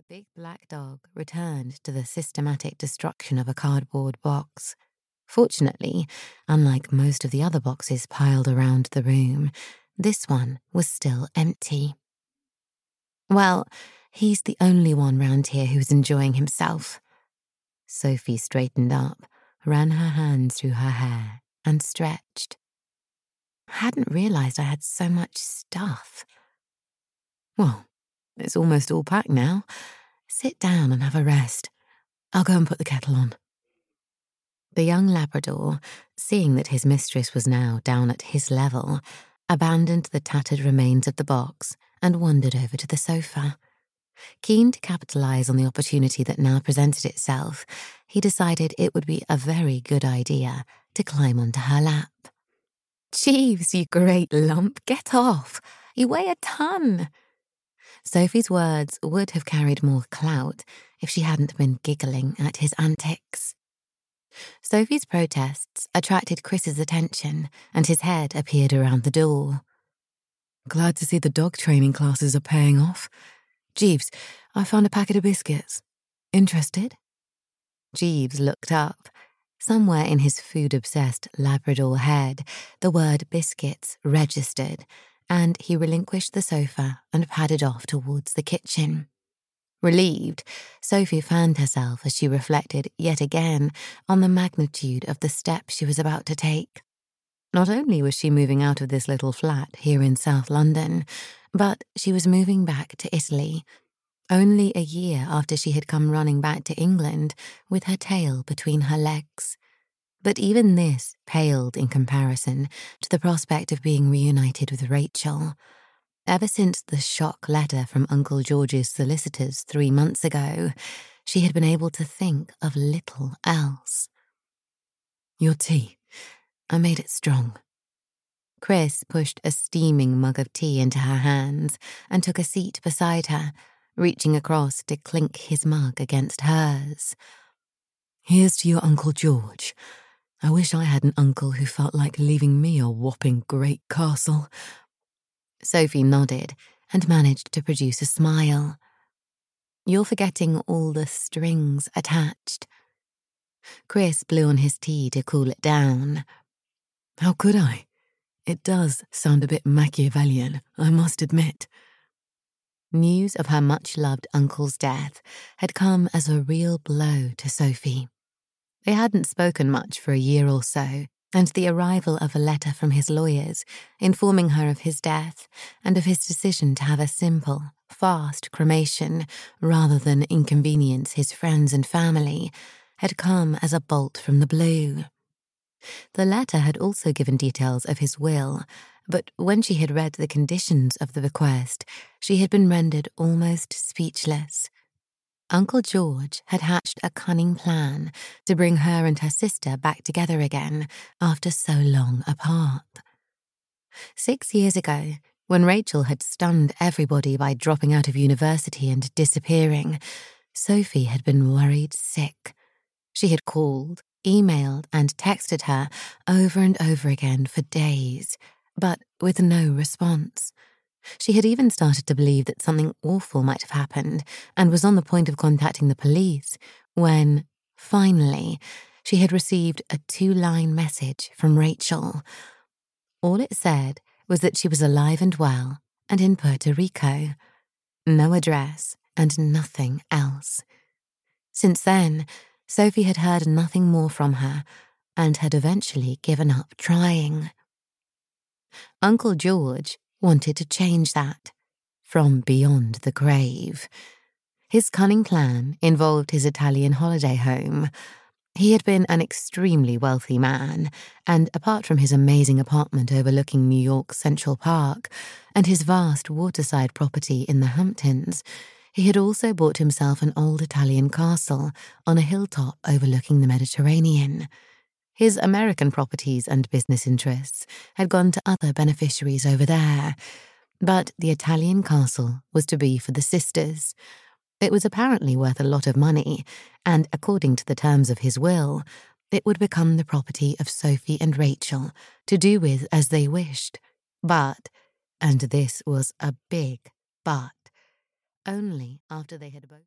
big black dog returned to the systematic destruction of a cardboard box. Fortunately, unlike most of the other boxes piled around the room, this one was still empty. Well, he's the only one round here who's enjoying himself. Sophie straightened up, ran her hands through her hair, and stretched. I hadn't realized I had so much stuff. Well, it's almost all packed now. Sit down and have a rest. I'll go and put the kettle on. The young Labrador, seeing that his mistress was now down at his level, abandoned the tattered remains of the box and wandered over to the sofa. Keen to capitalize on the opportunity that now presented itself, he decided it would be a very good idea to climb onto her lap. "Jeeves, you great lump, get off. You weigh a ton." Sophie's words would have carried more clout if she hadn't been giggling at his antics. Sophie's protests attracted Chris's attention, and his head appeared around the door. "Glad to see the dog training classes are paying off. Jeeves, I found a packet of biscuits. Interested?" Jeeves looked up. Somewhere in his food-obsessed Labrador head, the word biscuits registered, and he relinquished the sofa and padded off towards the kitchen. Relieved, Sophie found herself as she reflected yet again on the magnitude of the step she was about to take. Not only was she moving out of this little flat here in South London, but she was moving back to Italy, only a year after she had come running back to England with her tail between her legs. But even this paled in comparison to the prospect of being reunited with Rachel. Ever since the shock letter from Uncle George's solicitors 3 months ago, she had been able to think of little else. "Your tea. I made it strong." Chris pushed a steaming mug of tea into her hands and took a seat beside her, reaching across to clink his mug against hers. "Here's to your Uncle George. I wish I had an uncle who felt like leaving me a whopping great castle." Sophie nodded and managed to produce a smile. "You're forgetting all the strings attached." Chris blew on his tea to cool it down. "How could I? It does sound a bit Machiavellian, I must admit." News of her much-loved uncle's death had come as a real blow to Sophie. They hadn't spoken much for a year or so, and the arrival of a letter from his lawyers informing her of his death and of his decision to have a simple, fast cremation rather than inconvenience his friends and family had come as a bolt from the blue. The letter had also given details of his will, but when she had read the conditions of the bequest, she had been rendered almost speechless. Uncle George had hatched a cunning plan to bring her and her sister back together again after so long apart. 6 years ago, when Rachel had stunned everybody by dropping out of university and disappearing, Sophie had been worried sick. She had called, emailed, and texted her over and over again for days, but with no response. She had even started to believe that something awful might have happened and was on the point of contacting the police when, finally, she had received a 2-line message from Rachel. All it said was that she was alive and well and in Puerto Rico. No address and nothing else. Since then, Sophie had heard nothing more from her and had eventually given up trying. Uncle George wanted to change that, from beyond the grave. His cunning plan involved his Italian holiday home. He had been an extremely wealthy man, and apart from his amazing apartment overlooking New York's Central Park and his vast waterside property in the Hamptons, he had also bought himself an old Italian castle on a hilltop overlooking the Mediterranean. His American properties and business interests had gone to other beneficiaries over there, but the Italian castle was to be for the sisters. It was apparently worth a lot of money, and according to the terms of his will, it would become the property of Sophie and Rachel to do with as they wished. But, and this was a big but, only after they had both